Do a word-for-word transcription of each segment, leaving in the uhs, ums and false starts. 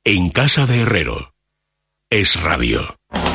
En casa de Herrero. Es Radio.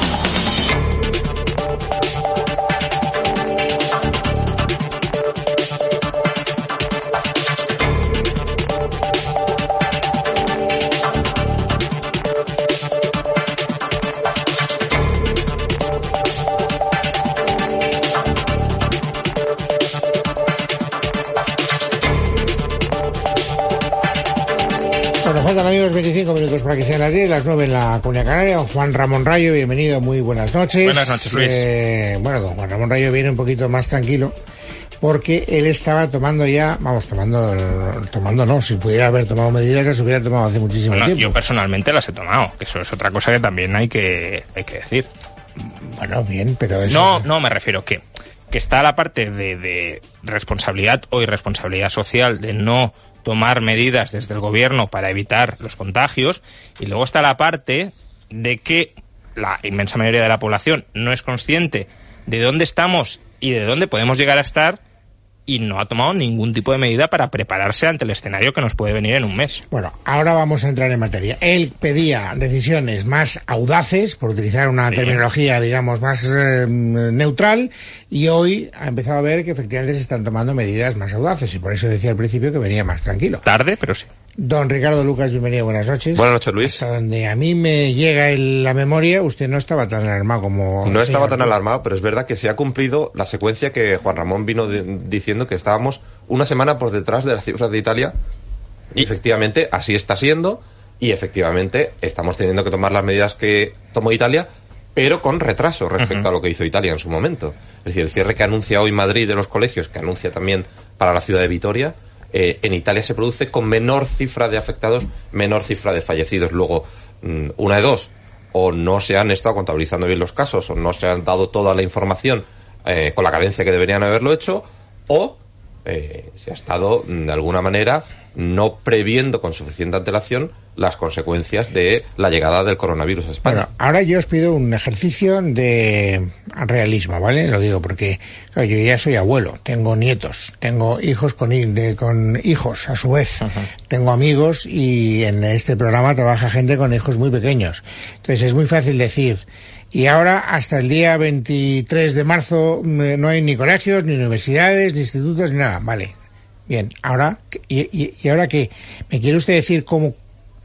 Faltan, amigos, veinticinco minutos para que sean las diez, las nueve en la Comunidad Canaria. Don Juan Ramón Rayo, bienvenido, muy buenas noches. Buenas noches, Luis. Eh, bueno, don Juan Ramón Rayo viene un poquito más tranquilo porque él estaba tomando ya, vamos, tomando, tomando no, si pudiera haber tomado medidas las hubiera tomado hace muchísimo bueno, tiempo. Yo personalmente las he tomado, que eso es otra cosa que también hay que, hay que decir. Bueno, bien, pero eso... No, es... no, me refiero que, que está la parte de, de responsabilidad o irresponsabilidad social de no tomar medidas desde el gobierno para evitar los contagios, y luego está la parte de que la inmensa mayoría de la población no es consciente de dónde estamos y de dónde podemos llegar a estar, y no ha tomado ningún tipo de medida para prepararse ante el escenario que nos puede venir en un mes. Bueno, ahora vamos a entrar en materia. Él pedía decisiones más audaces, por utilizar una sí. terminología, digamos, más eh, neutral, y hoy ha empezado a ver que efectivamente se están tomando medidas más audaces, y por eso decía al principio que venía más tranquilo. Tarde, pero sí. Don Ricardo Lucas, bienvenido, buenas noches. Buenas noches, Luis. Hasta donde a mí me llega el, la memoria, usted no estaba tan alarmado como... No estaba tan alarmado, pero es verdad que se ha cumplido la secuencia que Juan Ramón vino de, diciendo, que estábamos una semana por detrás de las cifras de Italia. Y, y efectivamente, así está siendo, y efectivamente estamos teniendo que tomar las medidas que tomó Italia, pero con retraso respecto uh-huh. a lo que hizo Italia en su momento. Es decir, el cierre que anuncia hoy Madrid de los colegios, que anuncia también para la ciudad de Vitoria... Eh, en Italia se produce con menor cifra de afectados, menor cifra de fallecidos. Luego, mmm, una de dos, o no se han estado contabilizando bien los casos, o no se han dado toda la información eh, con la cadencia que deberían haberlo hecho, o eh, se ha estado, de alguna manera, no previendo con suficiente antelación las consecuencias de la llegada del coronavirus a España. Bueno, ahora yo os pido un ejercicio de realismo, ¿vale? Lo digo porque claro, yo ya soy abuelo, tengo nietos, tengo hijos con, de, con hijos a su vez, uh-huh. tengo amigos, y en este programa trabaja gente con hijos muy pequeños. Entonces es muy fácil decir, y ahora hasta el día veintitrés de marzo no hay ni colegios, ni universidades, ni institutos, ni nada. Vale, bien, ahora, ¿y, y, y ahora qué? ¿Me quiere usted decir cómo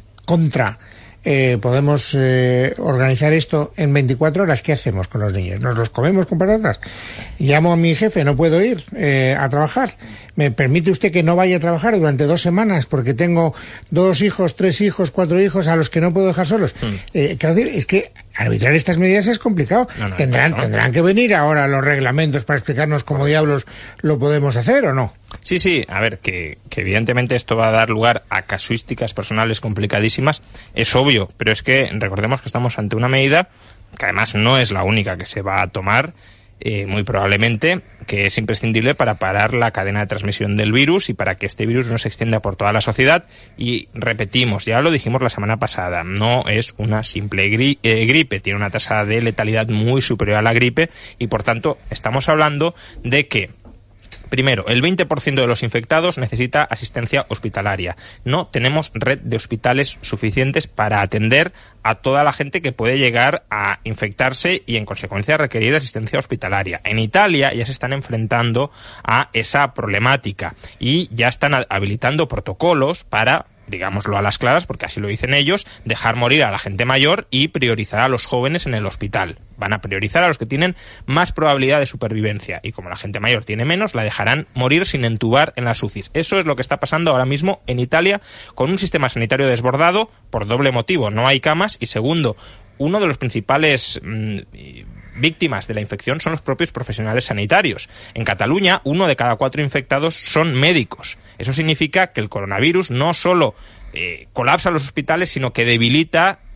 contra eh, podemos eh, organizar esto en veinticuatro horas? ¿Qué hacemos con los niños? ¿Nos los comemos con patatas? Llamo a mi jefe, no puedo ir eh, a trabajar. ¿Me permite usted que no vaya a trabajar durante dos semanas porque tengo dos hijos, tres hijos, cuatro hijos a los que no puedo dejar solos? Mm. Eh, quiero decir, es que arbitrar estas medidas es complicado. No, no, tendrán, no. tendrán que venir ahora los reglamentos para explicarnos cómo diablos lo podemos hacer, ¿o no? Sí, sí, a ver, que, que evidentemente esto va a dar lugar a casuísticas personales complicadísimas, es obvio, pero es que recordemos que estamos ante una medida que además no es la única que se va a tomar, eh, muy probablemente, que es imprescindible para parar la cadena de transmisión del virus y para que este virus no se extienda por toda la sociedad. Y repetimos, ya lo dijimos la semana pasada, no es una simple gri- eh, gripe, tiene una tasa de letalidad muy superior a la gripe, y por tanto estamos hablando de que primero, el veinte por ciento de los infectados necesita asistencia hospitalaria. No tenemos red de hospitales suficientes para atender a toda la gente que puede llegar a infectarse y, en consecuencia, requerir asistencia hospitalaria. En Italia ya se están enfrentando a esa problemática y ya están habilitando protocolos para, digámoslo a las claras, porque así lo dicen ellos, dejar morir a la gente mayor y priorizar a los jóvenes en el hospital. Van a priorizar a los que tienen más probabilidad de supervivencia, y como la gente mayor tiene menos, la dejarán morir sin entubar en las U C Is. Eso es lo que está pasando ahora mismo en Italia, con un sistema sanitario desbordado por doble motivo: no hay camas, y segundo, uno de los principales mmm, víctimas de la infección son los propios profesionales sanitarios. En Cataluña, uno de cada cuatro infectados son médicos. Eso significa que el coronavirus no solo eh, colapsa los hospitales, sino que debilita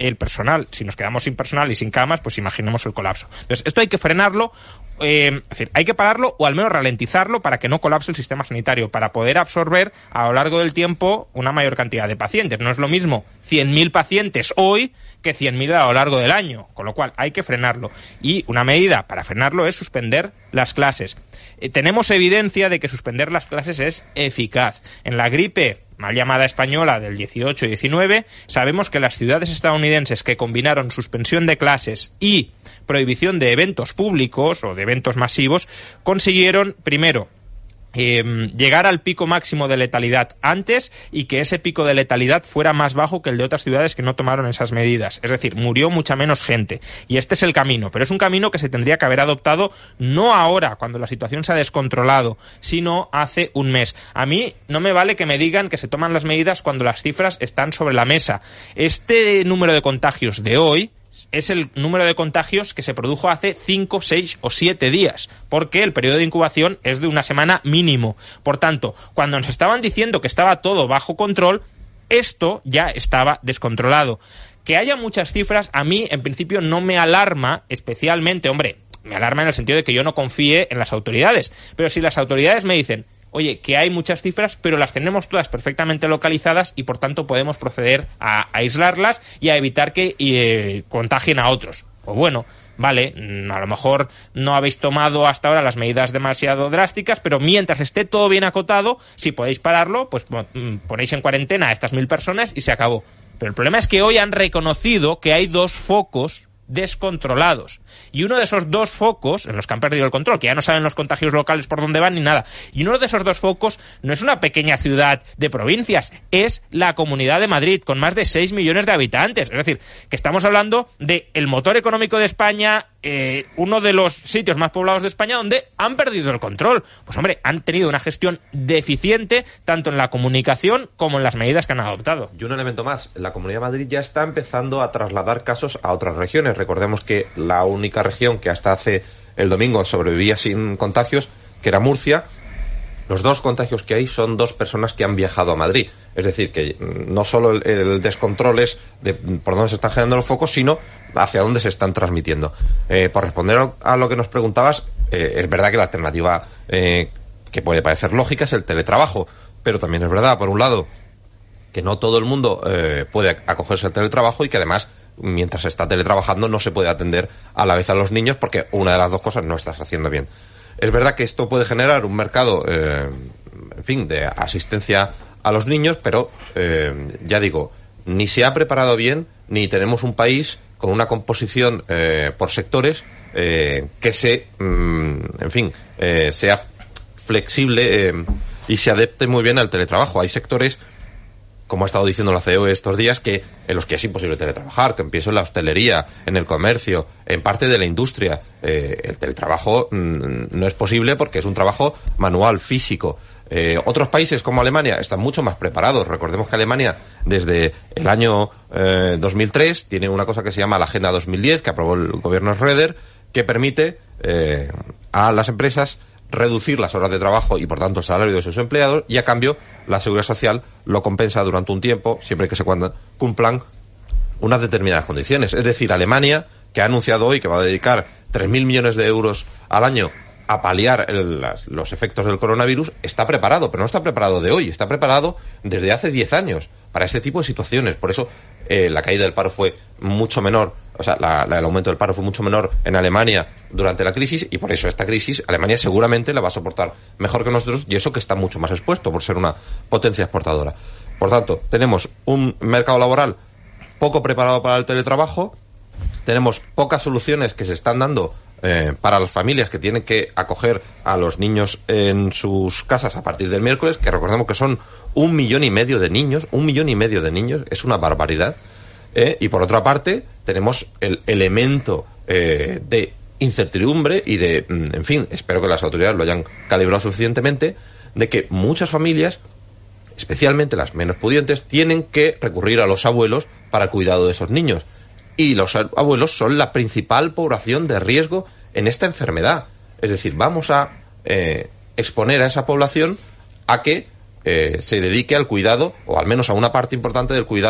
el personal. Si nos quedamos sin personal y sin camas, pues imaginemos el colapso. Entonces, esto hay que frenarlo, eh, es decir, hay que pararlo o al menos ralentizarlo para que no colapse el sistema sanitario, para poder absorber a lo largo del tiempo una mayor cantidad de pacientes. No es lo mismo cien mil pacientes hoy que cien mil a lo largo del año, con lo cual hay que frenarlo. Y una medida para frenarlo es suspender las clases. Eh, tenemos evidencia de que suspender las clases es eficaz. En la gripe mal llamada española del dieciocho y diecinueve, sabemos que las ciudades estadounidenses que combinaron suspensión de clases y prohibición de eventos públicos o de eventos masivos consiguieron, primero, Eh, llegar al pico máximo de letalidad antes y que ese pico de letalidad fuera más bajo que el de otras ciudades que no tomaron esas medidas. Es decir, murió mucha menos gente. Y este es el camino, pero es un camino que se tendría que haber adoptado no ahora, cuando la situación se ha descontrolado, sino hace un mes. A mí no me vale que me digan que se toman las medidas cuando las cifras están sobre la mesa. Este número de contagios de hoy es el número de contagios que se produjo hace cinco, seis o siete días, porque el periodo de incubación es de una semana mínimo. Por tanto, cuando nos estaban diciendo que estaba todo bajo control, esto ya estaba descontrolado. Que haya muchas cifras, a mí en principio no me alarma especialmente, hombre, me alarma en el sentido de que yo no confíe en las autoridades, pero si las autoridades me dicen, oye, que hay muchas cifras, pero las tenemos todas perfectamente localizadas y por tanto podemos proceder a, a aislarlas y a evitar que eh, contagien a otros. Pues bueno, vale, a lo mejor no habéis tomado hasta ahora las medidas demasiado drásticas, pero mientras esté todo bien acotado, si podéis pararlo, pues ponéis en cuarentena a estas mil personas y se acabó. Pero el problema es que hoy han reconocido que hay dos focos descontrolados. Y uno de esos dos focos, en los que han perdido el control, que ya no saben los contagios locales por dónde van ni nada, y uno de esos dos focos no es una pequeña ciudad de provincias, es la Comunidad de Madrid, con más de seis millones de habitantes. Es decir, que estamos hablando de el motor económico de España, eh, uno de los sitios más poblados de España donde han perdido el control. Pues hombre, han tenido una gestión deficiente tanto en la comunicación como en las medidas que han adoptado. Y un elemento más, la Comunidad de Madrid ya está empezando a trasladar casos a otras regiones. Recordemos que la única región que hasta hace el domingo sobrevivía sin contagios, que era Murcia, los dos contagios que hay son dos personas que han viajado a Madrid. Es decir, que no solo el, el descontrol es de por dónde se están generando los focos, sino hacia dónde se están transmitiendo. Eh, por responder a lo que nos preguntabas, eh, es verdad que la alternativa eh, que puede parecer lógica es el teletrabajo, pero también es verdad, por un lado, que no todo el mundo eh, puede acogerse al teletrabajo y que además, mientras se está teletrabajando, no se puede atender a la vez a los niños porque una de las dos cosas no estás haciendo bien. Es verdad que esto puede generar un mercado, eh, en fin, de asistencia a los niños, pero eh, ya digo, ni se ha preparado bien, ni tenemos un país con una composición eh, por sectores eh, que se, mm, en fin, eh, sea flexible eh, y se adapte muy bien al teletrabajo. Hay sectores, como ha estado diciendo la C E O estos días, que en los que es imposible teletrabajar, que empiezo en la hostelería, en el comercio, en parte de la industria. Eh, el teletrabajo mmm, no es posible porque es un trabajo manual, físico. Eh, otros países como Alemania están mucho más preparados. Recordemos que Alemania, desde el año eh, dos mil tres, tiene una cosa que se llama la Agenda dos mil diez, que aprobó el gobierno Schröder, que permite eh, a las empresas reducir las horas de trabajo y por tanto el salario de sus empleados, y a cambio la Seguridad Social lo compensa durante un tiempo, siempre que se cumplan unas determinadas condiciones. Es decir, Alemania, que ha anunciado hoy que va a dedicar tres mil millones de euros al año a paliar el, las, los efectos del coronavirus, está preparado, pero no está preparado de hoy, está preparado desde hace diez años para este tipo de situaciones. Por eso eh, la caída del paro fue mucho menor, o sea, la, la, el aumento del paro fue mucho menor en Alemania durante la crisis, y por eso esta crisis Alemania seguramente la va a soportar mejor que nosotros, y eso que está mucho más expuesto por ser una potencia exportadora. Por tanto, tenemos un mercado laboral poco preparado para el teletrabajo, tenemos pocas soluciones que se están dando eh, para las familias que tienen que acoger a los niños en sus casas a partir del miércoles, que recordemos que son un millón y medio de niños, un millón y medio de niños, es una barbaridad. Eh, y por otra parte, tenemos el elemento eh, de incertidumbre y de, en fin, espero que las autoridades lo hayan calibrado suficientemente, de que muchas familias, especialmente las menos pudientes, tienen que recurrir a los abuelos para el cuidado de esos niños. Y los abuelos son la principal población de riesgo en esta enfermedad. Es decir, vamos a eh, exponer a esa población a que eh, se dedique al cuidado, o al menos a una parte importante del cuidado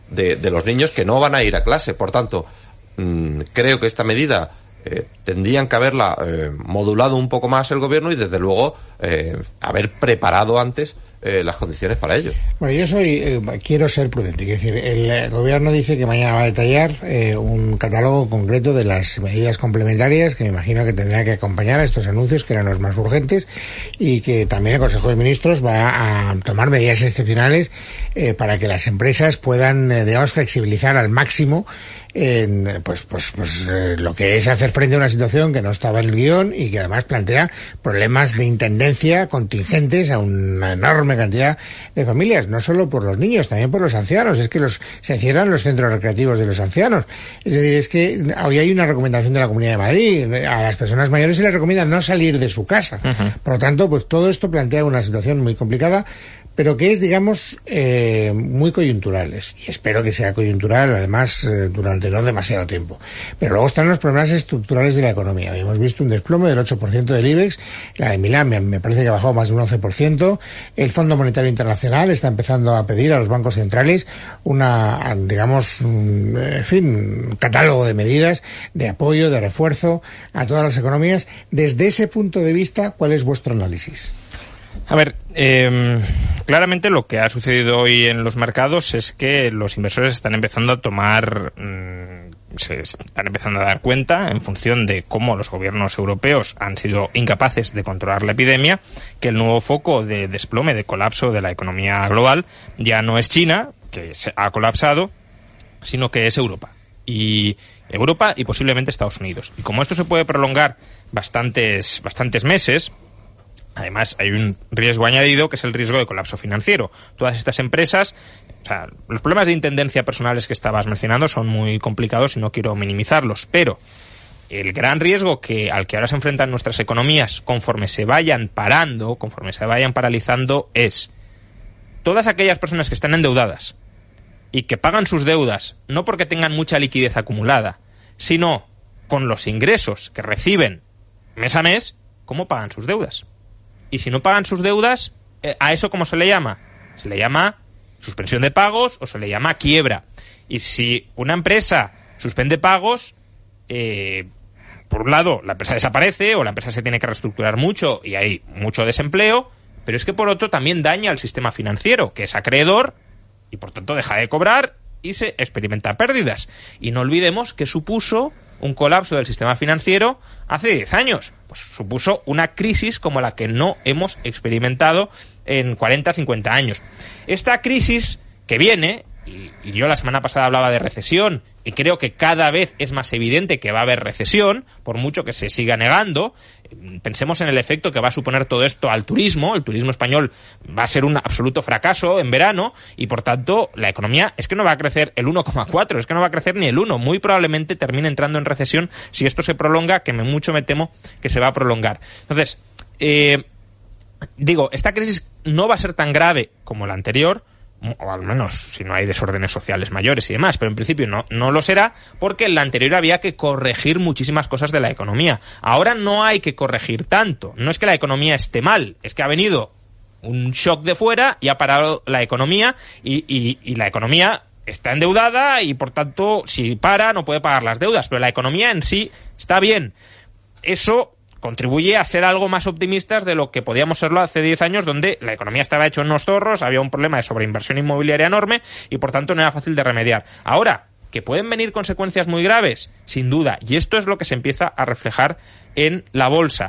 de, de los niños que no van a ir a clase. Por tanto, mmm, creo que esta medida eh, tendrían que haberla eh, modulado un poco más el gobierno y desde luego eh, haber preparado antes Eh, las condiciones para ello. Bueno, yo soy eh, quiero ser prudente. Es decir, el, el gobierno dice que mañana va a detallar eh, un catálogo concreto de las medidas complementarias que me imagino que tendrá que acompañar a estos anuncios, que eran los más urgentes, y que también el Consejo de Ministros va a tomar medidas excepcionales eh, para que las empresas puedan, eh, digamos, flexibilizar al máximo en, pues, pues, pues eh, lo que es hacer frente a una situación que no estaba en el guión y que además plantea problemas de intendencia contingentes a una enorme cantidad de familias, no solo por los niños, también por los ancianos. Es que los se cierran los centros recreativos de los ancianos. Es decir, es que hoy hay una recomendación de la Comunidad de Madrid. A las personas mayores se les recomienda no salir de su casa. Uh-huh. Por lo tanto, pues todo esto plantea una situación muy complicada, pero que es, digamos, eh, muy coyunturales. Y espero que sea coyuntural, además, eh, durante no demasiado tiempo. Pero luego están los problemas estructurales de la economía. Hemos visto un desplome del ocho por ciento del IBEX, la de Milán me, me parece que ha bajado más de un once por ciento. El Fondo Monetario Internacional está empezando a pedir a los bancos centrales una, digamos, un, en fin, un catálogo de medidas de apoyo, de refuerzo a todas las economías. Desde ese punto de vista, ¿cuál es vuestro análisis? A ver, eh, claramente lo que ha sucedido hoy en los mercados es que los inversores están empezando a tomar, mmm, se están empezando a dar cuenta, en función de cómo los gobiernos europeos han sido incapaces de controlar la epidemia, que el nuevo foco de desplome, de colapso de la economía global ya no es China, que se ha colapsado, sino que es Europa. Y Europa y posiblemente Estados Unidos. Y como esto se puede prolongar bastantes, bastantes meses, además, hay un riesgo añadido, que es el riesgo de colapso financiero. Todas estas empresas, o sea, los problemas de intendencia personales que estabas mencionando son muy complicados y no quiero minimizarlos, pero el gran riesgo que al que ahora se enfrentan nuestras economías conforme se vayan parando, conforme se vayan paralizando, es todas aquellas personas que están endeudadas y que pagan sus deudas no porque tengan mucha liquidez acumulada, sino con los ingresos que reciben mes a mes, ¿cómo pagan sus deudas? Y si no pagan sus deudas, ¿a eso cómo se le llama? Se le llama suspensión de pagos o se le llama quiebra. Y si una empresa suspende pagos, eh, por un lado la empresa desaparece o la empresa se tiene que reestructurar mucho y hay mucho desempleo, pero es que por otro también daña al sistema financiero, que es acreedor y por tanto deja de cobrar y se experimenta pérdidas. Y no olvidemos que supuso un colapso del sistema financiero hace diez años. Pues supuso una crisis como la que no hemos experimentado en cuarenta, cincuenta años. Esta crisis que viene, y, y yo la semana pasada hablaba de recesión, y creo que cada vez es más evidente que va a haber recesión, por mucho que se siga negando. Pensemos en el efecto que va a suponer todo esto al turismo. El turismo español va a ser un absoluto fracaso en verano y, por tanto, la economía es que no va a crecer el uno coma cuatro, es que no va a crecer ni el uno. Muy probablemente termine entrando en recesión si esto se prolonga, que me mucho me temo que se va a prolongar. Entonces, eh, digo, esta crisis no va a ser tan grave como la anterior, o al menos si no hay desórdenes sociales mayores y demás, pero en principio no, no lo será, porque en la anterior había que corregir muchísimas cosas de la economía. Ahora no hay que corregir tanto. No es que la economía esté mal, es que ha venido un shock de fuera y ha parado la economía y, y, y la economía está endeudada y, por tanto, si para no puede pagar las deudas, pero la economía en sí está bien. Eso contribuye a ser algo más optimistas de lo que podíamos serlo hace diez años, donde la economía estaba hecho en unos zorros, había un problema de sobreinversión inmobiliaria enorme y, por tanto, no era fácil de remediar. Ahora, ¿que pueden venir consecuencias muy graves? Sin duda. Y esto es lo que se empieza a reflejar en la bolsa.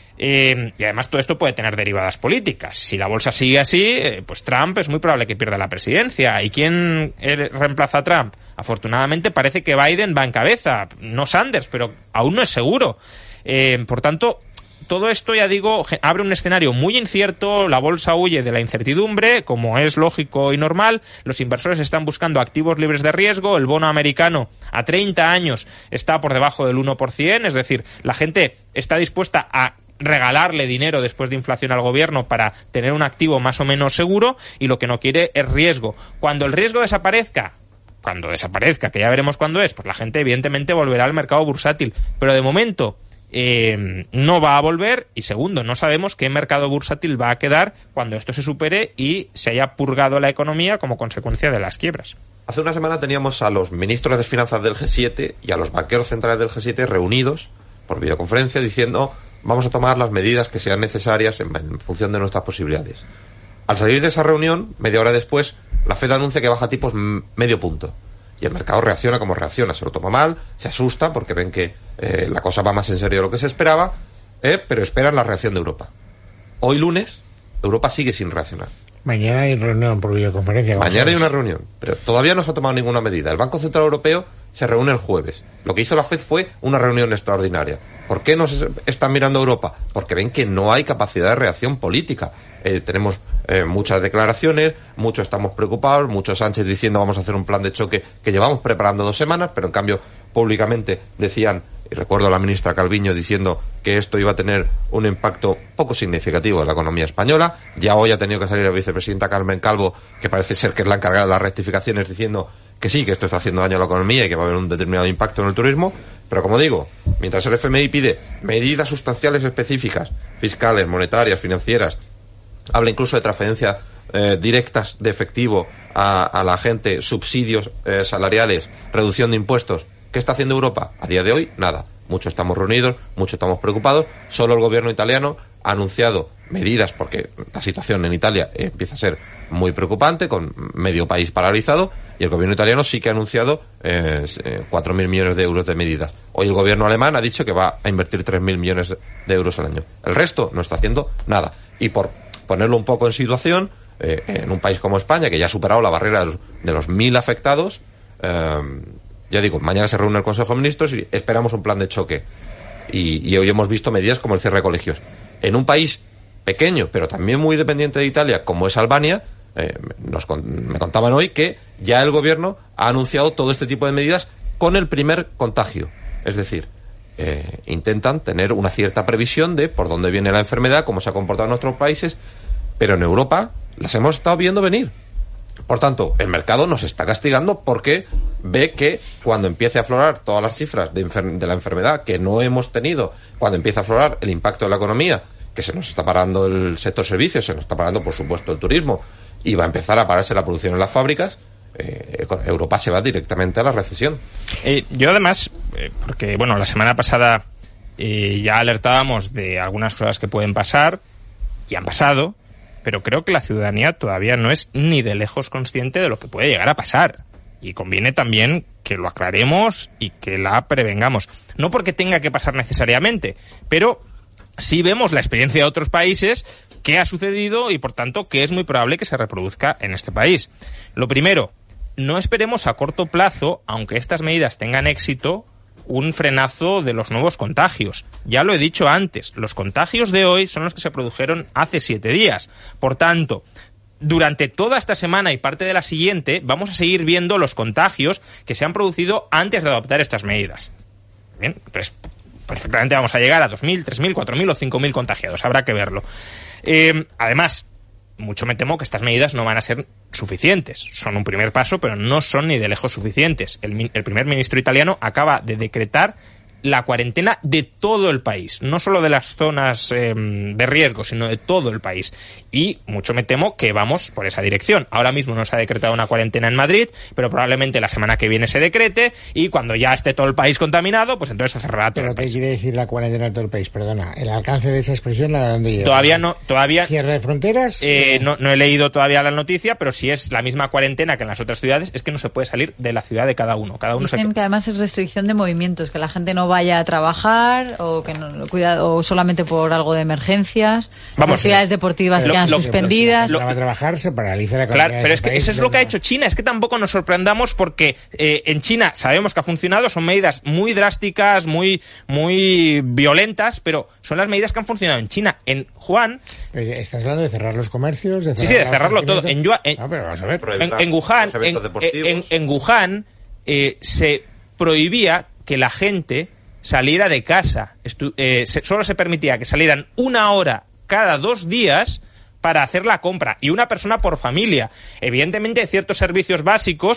Eh, y además todo esto puede tener derivadas políticas. Si la bolsa sigue así, eh, pues Trump es muy probable que pierda la presidencia. ¿Y quién eh, reemplaza a Trump? Afortunadamente parece que Biden va en cabeza, no Sanders, pero aún no es seguro. Eh, por tanto, todo esto, ya digo, abre un escenario muy incierto. La bolsa huye de la incertidumbre, como es lógico y normal. Los inversores están buscando activos libres de riesgo. El bono americano a treinta años está por debajo del uno por ciento, es decir, la gente está dispuesta a regalarle dinero después de inflación al gobierno para tener un activo más o menos seguro, y lo que no quiere es riesgo. Cuando el riesgo desaparezca, cuando desaparezca, que ya veremos cuándo es, pues la gente evidentemente volverá al mercado bursátil. Pero de momento, eh, no va a volver, y segundo, no sabemos qué mercado bursátil va a quedar cuando esto se supere y se haya purgado la economía como consecuencia de las quiebras. Hace una semana teníamos a los ministros de Finanzas del G siete y a los banqueros centrales del G siete reunidos por videoconferencia diciendo vamos a tomar las medidas que sean necesarias en, en función de nuestras posibilidades. Al salir de esa reunión, media hora después, la Fed anuncia que baja tipos m- medio punto. Y el mercado reacciona como reacciona, se lo toma mal, se asusta porque ven que eh, la cosa va más en serio de lo que se esperaba, eh, pero esperan la reacción de Europa. Hoy lunes, Europa sigue sin reaccionar. Mañana hay reunión por videoconferencia. Mañana hay una reunión, pero todavía no se ha tomado ninguna medida. El Banco Central Europeo se reúne el jueves. Lo que hizo la Fed fue una reunión extraordinaria. ¿Por qué no se están mirando a Europa? Porque ven que no hay capacidad de reacción política. Eh, tenemos eh, muchas declaraciones, muchos estamos preocupados, muchos Sánchez diciendo vamos a hacer un plan de choque que llevamos preparando dos semanas, pero en cambio públicamente decían, y recuerdo a la ministra Calviño diciendo que esto iba a tener un impacto poco significativo en la economía española. Ya hoy ha tenido que salir la vicepresidenta Carmen Calvo, que parece ser que es la encargada de las rectificaciones, diciendo que sí, que esto está haciendo daño a la economía y que va a haber un determinado impacto en el turismo. Pero como digo, mientras el F M I pide medidas sustanciales específicas, fiscales, monetarias, financieras, habla incluso de transferencias eh, directas de efectivo a, a la gente, subsidios eh, salariales, reducción de impuestos. ¿Qué está haciendo Europa? A día de hoy, nada. Muchos estamos reunidos, muchos estamos preocupados. Solo el gobierno italiano ha anunciado medidas, porque la situación en Italia empieza a ser muy preocupante, con medio país paralizado, y el gobierno italiano sí que ha anunciado eh, cuatro mil millones de euros de medidas. Hoy el gobierno alemán ha dicho que va a invertir tres mil millones de euros al año. El resto no está haciendo nada. Y por ponerlo un poco en situación, eh, en un país como España, que ya ha superado la barrera de los, de los mil afectados, eh, ya digo, mañana se reúne el Consejo de Ministros y esperamos un plan de choque. Y, y hoy hemos visto medidas como el cierre de colegios. En un país pequeño, pero también muy dependiente de Italia, como es Albania, eh, nos, me contaban hoy que ya el gobierno ha anunciado todo este tipo de medidas con el primer contagio. Es decir, eh, intentan tener una cierta previsión de por dónde viene la enfermedad, cómo se ha comportado en nuestros países, pero en Europa las hemos estado viendo venir. Por tanto, el mercado nos está castigando porque ve que cuando empiece a aflorar todas las cifras de, enfer- de la enfermedad que no hemos tenido, cuando empiece a aflorar el impacto de la economía, que se nos está parando el sector servicios, se nos está parando, por supuesto, el turismo, y va a empezar a pararse la producción en las fábricas, eh, Europa se va directamente a la recesión. Eh, yo además, eh, porque bueno, la semana pasada eh, ya alertábamos de algunas cosas que pueden pasar, y han pasado, pero creo que la ciudadanía todavía no es ni de lejos consciente de lo que puede llegar a pasar. Y conviene también que lo aclaremos y que la prevengamos. No porque tenga que pasar necesariamente, pero sí vemos la experiencia de otros países, qué ha sucedido y, por tanto, que es muy probable que se reproduzca en este país. Lo primero, no esperemos a corto plazo, aunque estas medidas tengan éxito, un frenazo de los nuevos contagios. Ya lo he dicho antes, los contagios de hoy son los que se produjeron hace siete días. Por tanto, durante toda esta semana y parte de la siguiente vamos a seguir viendo los contagios que se han producido antes de adoptar estas medidas. Bien, pues perfectamente vamos a llegar a dos mil, tres mil, cuatro mil o cinco mil contagiados, habrá que verlo. Eh, además, mucho me temo que estas medidas no van a ser suficientes. Son un primer paso, pero no son ni de lejos suficientes. El, el primer ministro italiano acaba de decretar la cuarentena de todo el país, no solo de las zonas eh, de riesgo, sino de todo el país. Y mucho me temo que vamos por esa dirección. Ahora mismo no se ha decretado una cuarentena en Madrid, pero probablemente la semana que viene se decrete, y cuando ya esté todo el país contaminado, pues entonces se cerrará todo ¿Pero el qué país. quiere decir la cuarentena de todo el país? Perdona, ¿el alcance de esa expresión a dónde llega? Todavía no, todavía... ¿Cierre de fronteras? Eh, no, no he leído todavía la noticia, pero si es la misma cuarentena que en las otras ciudades, es que no se puede salir de la ciudad de cada uno. Cada uno Dicen se... que además es restricción de movimientos, que la gente no vaya a trabajar o que no cuidado o solamente por algo de emergencias. Vamos, actividades deportivas lo- quedan lo- suspendidas. Si no va a trabajar, se paraliza la economía Claro, de pero ese es que país, eso es lo que ha ¿verdad? hecho China. Es que tampoco nos sorprendamos porque eh, en China sabemos que ha funcionado, son medidas muy drásticas, muy muy violentas, pero son las medidas que han funcionado en China. En Wuhan, Eh, ¿Estás hablando de cerrar los comercios? De sí, sí, de cerrar cerrarlo todo. En, Yua- en, No, pero vamos a ver. en, en Wuhan, Los en, eventos deportivos. en- en Wuhan eh, se prohibía que la gente saliera de casa. Estu- eh, se- solo se permitía que salieran una hora cada dos días para hacer la compra, y una persona por familia. Evidentemente, ciertos servicios básicos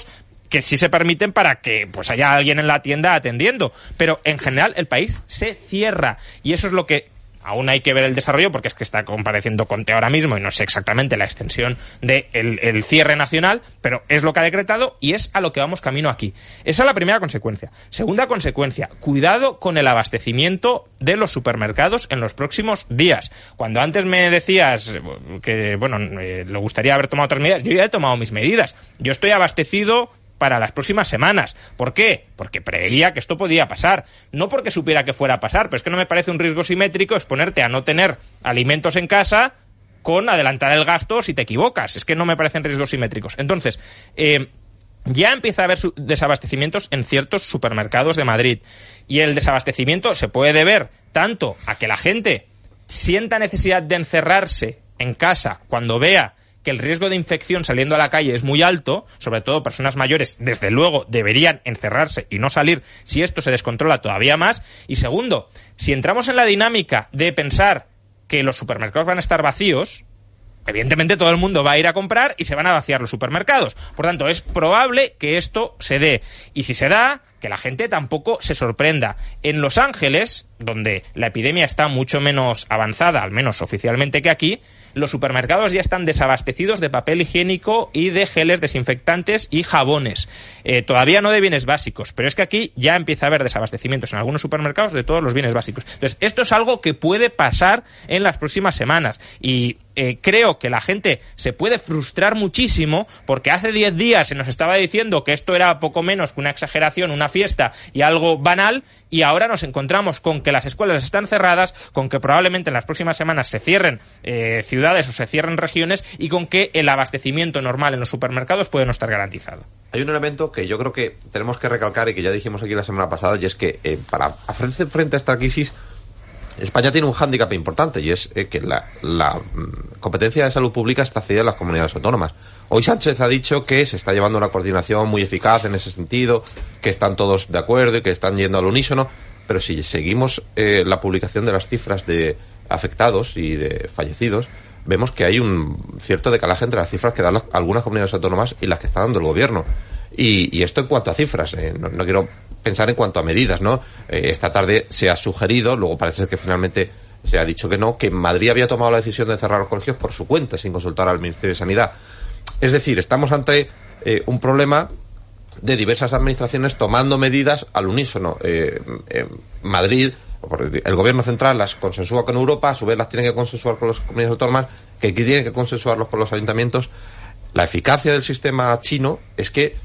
que sí se permiten para que pues haya alguien en la tienda atendiendo. Pero en general el país se cierra y eso es lo que aún hay que ver el desarrollo, porque es que está compareciendo Conte ahora mismo y no sé exactamente la extensión del de el cierre nacional, pero es lo que ha decretado y es a lo que vamos camino aquí. Esa es la primera consecuencia. Segunda consecuencia, cuidado con el abastecimiento de los supermercados en los próximos días. Cuando antes me decías que, bueno, eh, le gustaría haber tomado otras medidas, yo ya he tomado mis medidas. Yo estoy abastecido para las próximas semanas. ¿Por qué? Porque preveía que esto podía pasar. No porque supiera que fuera a pasar, pero es que no me parece un riesgo simétrico exponerte a no tener alimentos en casa con adelantar el gasto si te equivocas. Es que no me parecen riesgos simétricos. Entonces, eh, ya empieza a haber desabastecimientos en ciertos supermercados de Madrid. Y el desabastecimiento se puede deber tanto a que la gente sienta necesidad de encerrarse en casa cuando vea que el riesgo de infección saliendo a la calle es muy alto, sobre todo personas mayores, desde luego deberían encerrarse y no salir si esto se descontrola todavía más. Y segundo, si entramos en la dinámica de pensar que los supermercados van a estar vacíos, evidentemente todo el mundo va a ir a comprar y se van a vaciar los supermercados. Por tanto, es probable que esto se dé. Y si se da, que la gente tampoco se sorprenda. En Los Ángeles, donde la epidemia está mucho menos avanzada, al menos oficialmente que aquí, los supermercados ya están desabastecidos de papel higiénico y de geles desinfectantes y jabones. Eh, todavía no de bienes básicos, pero es que aquí ya empieza a haber desabastecimientos en algunos supermercados de todos los bienes básicos. Entonces, esto es algo que puede pasar en las próximas semanas y eh, creo que la gente se puede frustrar muchísimo porque hace diez días se nos estaba diciendo que esto era poco menos que una exageración, una fiesta y algo banal, y ahora nos encontramos con que las escuelas están cerradas, con que probablemente en las próximas semanas se cierren eh, ciudades o se cierren regiones y con que el abastecimiento normal en los supermercados puede no estar garantizado. Hay un elemento que yo creo que tenemos que recalcar y que ya dijimos aquí la semana pasada, y es que eh, para hacer frente a esta crisis España tiene un hándicap importante, y es eh, que la, la mm, competencia de salud pública está cedida en las comunidades autónomas. Hoy Sánchez ha dicho que se está llevando una coordinación muy eficaz en ese sentido, que están todos de acuerdo y que están yendo al unísono, pero si seguimos eh, la publicación de las cifras de afectados y de fallecidos, vemos que hay un cierto decalaje entre las cifras que dan las, algunas comunidades autónomas y las que está dando el gobierno. Y, y esto en cuanto a cifras, eh, no, no quiero pensar en cuanto a medidas, ¿no? Eh, esta tarde se ha sugerido, luego parece ser que finalmente se ha dicho que no, que Madrid había tomado la decisión de cerrar los colegios por su cuenta, sin consultar al Ministerio de Sanidad. Es decir, estamos ante eh, un problema de diversas administraciones tomando medidas al unísono. Eh, eh, Madrid, el gobierno central las consensúa con Europa, a su vez las tiene que consensuar con las comunidades autónomas, que aquí tienen que consensuarlos con los ayuntamientos. La eficacia del sistema chino es que,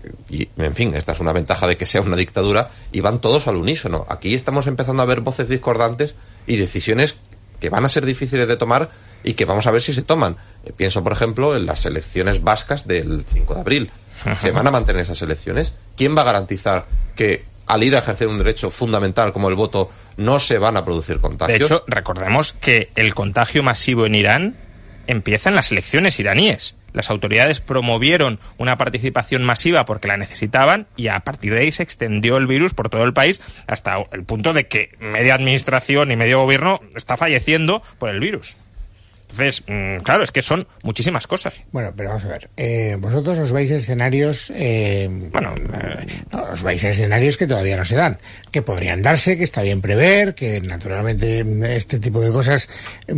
y en fin, esta es una ventaja de que sea una dictadura, y van todos al unísono. Aquí estamos empezando a ver voces discordantes y decisiones que van a ser difíciles de tomar y que vamos a ver si se toman. Eh, pienso, por ejemplo, en las elecciones vascas del cinco de abril. ¿Se van a mantener esas elecciones? ¿Quién va a garantizar que al ir a ejercer un derecho fundamental como el voto no se van a producir contagios? De hecho, recordemos que el contagio masivo en Irán empieza en las elecciones iraníes. Las autoridades promovieron una participación masiva porque la necesitaban y a partir de ahí se extendió el virus por todo el país hasta el punto de que media administración y medio gobierno está falleciendo por el virus. Entonces, claro, es que son muchísimas cosas. Bueno, pero vamos a ver. Eh, vosotros os vais a escenarios... Eh, bueno, eh, no, os vais a escenarios que todavía no se dan, que podrían darse, que está bien prever, que naturalmente este tipo de cosas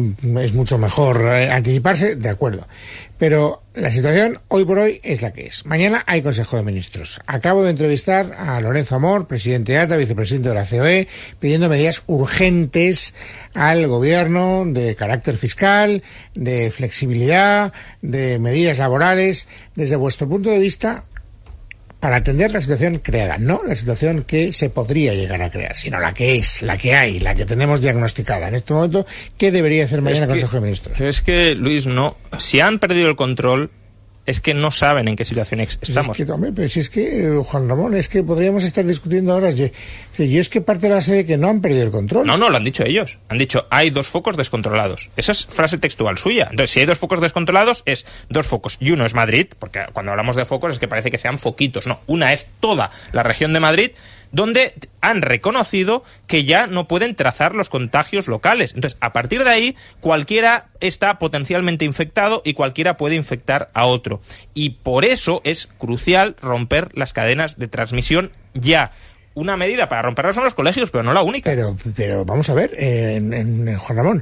es mucho mejor eh, anticiparse, de acuerdo. Pero la situación hoy por hoy es la que es. Mañana hay Consejo de Ministros. Acabo de entrevistar a Lorenzo Amor, presidente de A T A, vicepresidente de la C O E, pidiendo medidas urgentes al gobierno de carácter fiscal, de flexibilidad, de medidas laborales, desde vuestro punto de vista, para atender la situación creada, no la situación que se podría llegar a crear, sino la que es, la que hay, la que tenemos diagnosticada en este momento. ¿Qué debería hacer mañana el Consejo de Ministros? Pero es que, Luis, no, si han perdido el control, es que no saben en qué situación estamos. Es que, hombre, pero si es que, eh, Juan Ramón, es que podríamos estar discutiendo ahora. Yo, yo es que parte de la base de que no han perdido el control. No, no, lo han dicho ellos. Han dicho, hay dos focos descontrolados. Esa es frase textual suya. Entonces, si hay dos focos descontrolados, es dos focos. Y uno es Madrid, porque cuando hablamos de focos es que parece que sean foquitos. No, una es toda la región de Madrid, donde han reconocido que ya no pueden trazar los contagios locales. Entonces, a partir de ahí, cualquiera está potencialmente infectado y cualquiera puede infectar a otro. Y por eso es crucial romper las cadenas de transmisión ya. Una medida para romperlas son los colegios, pero no la única. Pero, pero vamos a ver, eh, en, en, Juan Ramón,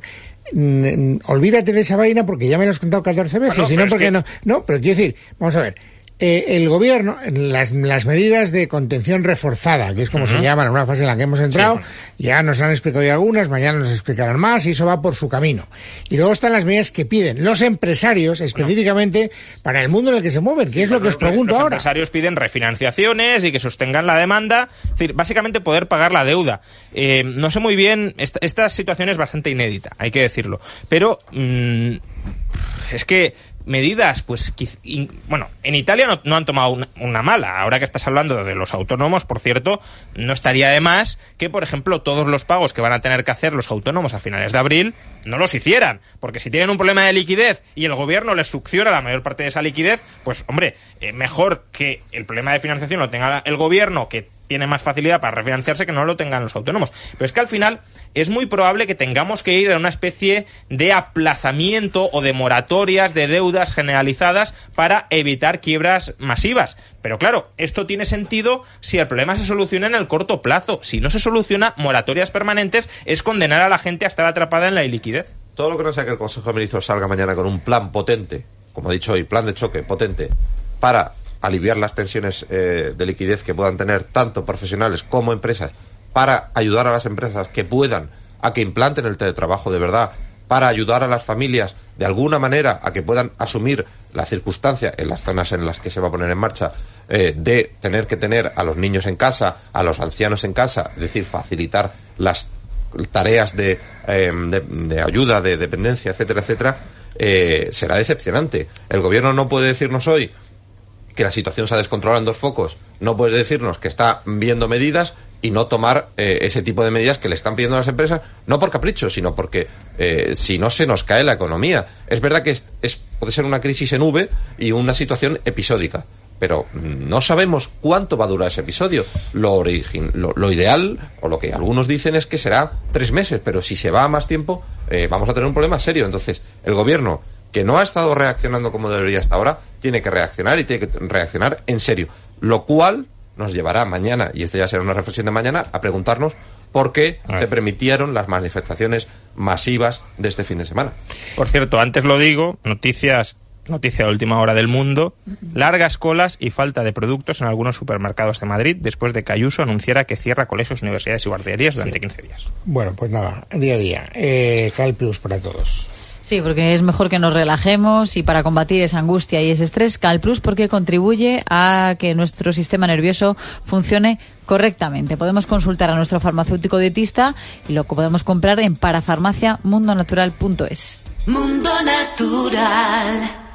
n- olvídate de esa vaina porque ya me lo has contado catorce veces, Bueno, y no pero porque es que... no. No, pero quiero decir, vamos a ver. Eh, el gobierno, las, las medidas de contención reforzada, que es como uh-huh. se llaman, en una fase en la que hemos entrado, sí. ya nos han explicado ya algunas, mañana nos explicarán más, y eso va por su camino. Y luego están las medidas que piden los empresarios, específicamente bueno. para el mundo en el que se mueven, que es lo que os pregunto los ahora. Los empresarios piden refinanciaciones y que sostengan la demanda, es decir, básicamente poder pagar la deuda. Eh, no sé muy bien, esta, esta situación es bastante inédita, hay que decirlo, pero mmm, es que medidas, pues, bueno, en Italia no, no han tomado una, una mala. Ahora que estás hablando de los autónomos, por cierto, no estaría de más que, por ejemplo, todos los pagos que van a tener que hacer los autónomos a finales de abril no los hicieran, porque si tienen un problema de liquidez y el gobierno les succiona la mayor parte de esa liquidez, pues, hombre, eh, mejor que el problema de financiación lo tenga el gobierno, que tiene más facilidad para refinanciarse, que no lo tengan los autónomos. Pero es que al final es muy probable que tengamos que ir a una especie de aplazamiento o de moratorias de deudas generalizadas para evitar quiebras masivas. Pero claro, esto tiene sentido si el problema se soluciona en el corto plazo. Si no se soluciona, moratorias permanentes es condenar a la gente a estar atrapada en la iliquidez. Todo lo que no sea que el Consejo de Ministros salga mañana con un plan potente, como he dicho hoy, plan de choque potente, para aliviar las tensiones eh, de liquidez que puedan tener tanto profesionales como empresas, para ayudar a las empresas que puedan a que implanten el teletrabajo de verdad, para ayudar a las familias de alguna manera a que puedan asumir la circunstancia en las zonas en las que se va a poner en marcha eh, de tener que tener a los niños en casa, a los ancianos en casa, es decir, facilitar las tareas de, eh, de, de ayuda, de dependencia, etcétera, etcétera, eh, será decepcionante. El gobierno no puede decirnos hoy que la situación se ha descontrolado en dos focos, no puedes decirnos que está viendo medidas y no tomar eh, ese tipo de medidas que le están pidiendo a las empresas, no por capricho, sino porque eh, si no se nos cae la economía. Es verdad que es, es, puede ser una crisis en V y una situación episódica, pero no sabemos cuánto va a durar ese episodio. Lo, origin, lo, lo ideal, o lo que algunos dicen, es que será tres meses, pero si se va a más tiempo, eh, vamos a tener un problema serio. Entonces, el gobierno, que no ha estado reaccionando como debería hasta ahora, tiene que reaccionar y tiene que reaccionar en serio. Lo cual nos llevará mañana, y esta ya será una reflexión de mañana, a preguntarnos por qué se permitieron las manifestaciones masivas de este fin de semana. Por cierto, antes lo digo, noticias, noticia de última hora del mundo, largas colas y falta de productos en algunos supermercados de Madrid después de que Ayuso anunciara que cierra colegios, universidades y guarderías durante quince días. Bueno, pues nada, día a día. Eh, Cal Plus para todos. Sí, porque es mejor que nos relajemos, y para combatir esa angustia y ese estrés, Cal Plus, porque contribuye a que nuestro sistema nervioso funcione correctamente. Podemos consultar a nuestro farmacéutico dietista y lo podemos comprar en parafarmacia mundo natural punto es. Mundo Natural.